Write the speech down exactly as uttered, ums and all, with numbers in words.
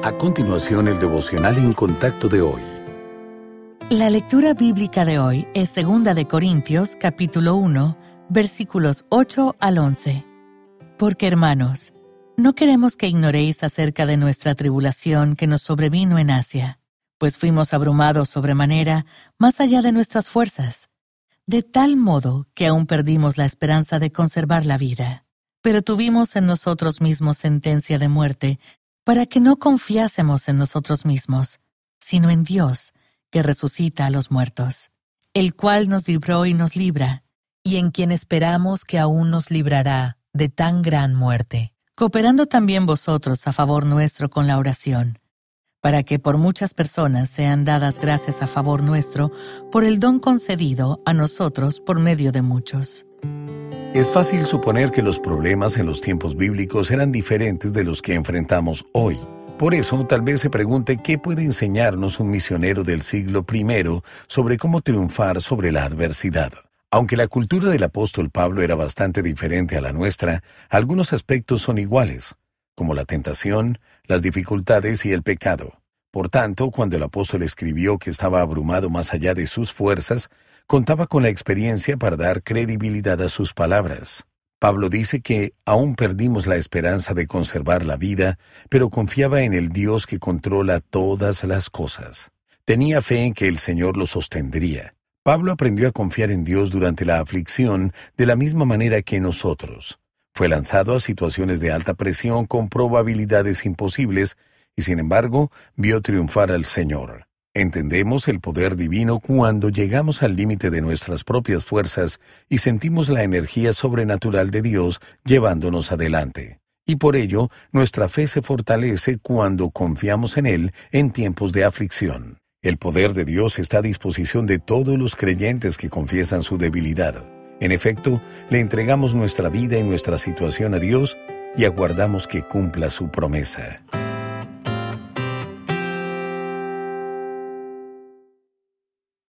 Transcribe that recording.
A continuación, el devocional en contacto de hoy. La lectura bíblica de hoy es segunda de Corintios, capítulo uno, versículos ocho al once. Porque, hermanos, no queremos que ignoréis acerca de nuestra tribulación que nos sobrevino en Asia, pues fuimos abrumados sobremanera, más allá de nuestras fuerzas, de tal modo que aún perdimos la esperanza de conservar la vida. Pero tuvimos en nosotros mismos sentencia de muerte, para que no confiásemos en nosotros mismos, sino en Dios, que resucita a los muertos, el cual nos libró y nos libra, y en quien esperamos que aún nos librará de tan gran muerte, cooperando también vosotros a favor nuestro con la oración, para que por muchas personas sean dadas gracias a favor nuestro por el don concedido a nosotros por medio de muchos. Es fácil suponer que los problemas en los tiempos bíblicos eran diferentes de los que enfrentamos hoy. Por eso, tal vez se pregunte qué puede enseñarnos un misionero del siglo primero sobre cómo triunfar sobre la adversidad. Aunque la cultura del apóstol Pablo era bastante diferente a la nuestra, algunos aspectos son iguales, como la tentación, las dificultades y el pecado. Por tanto, cuando el apóstol escribió que estaba abrumado más allá de sus fuerzas, contaba con la experiencia para dar credibilidad a sus palabras. Pablo dice que aún perdimos la esperanza de conservar la vida, pero confiaba en el Dios que controla todas las cosas. Tenía fe en que el Señor lo sostendría. Pablo aprendió a confiar en Dios durante la aflicción de la misma manera que nosotros. Fue lanzado a situaciones de alta presión con probabilidades imposibles y, sin embargo, vio triunfar al Señor. Entendemos el poder divino cuando llegamos al límite de nuestras propias fuerzas y sentimos la energía sobrenatural de Dios llevándonos adelante. Y por ello, nuestra fe se fortalece cuando confiamos en Él en tiempos de aflicción. El poder de Dios está a disposición de todos los creyentes que confiesan su debilidad. En efecto, le entregamos nuestra vida y nuestra situación a Dios y aguardamos que cumpla su promesa.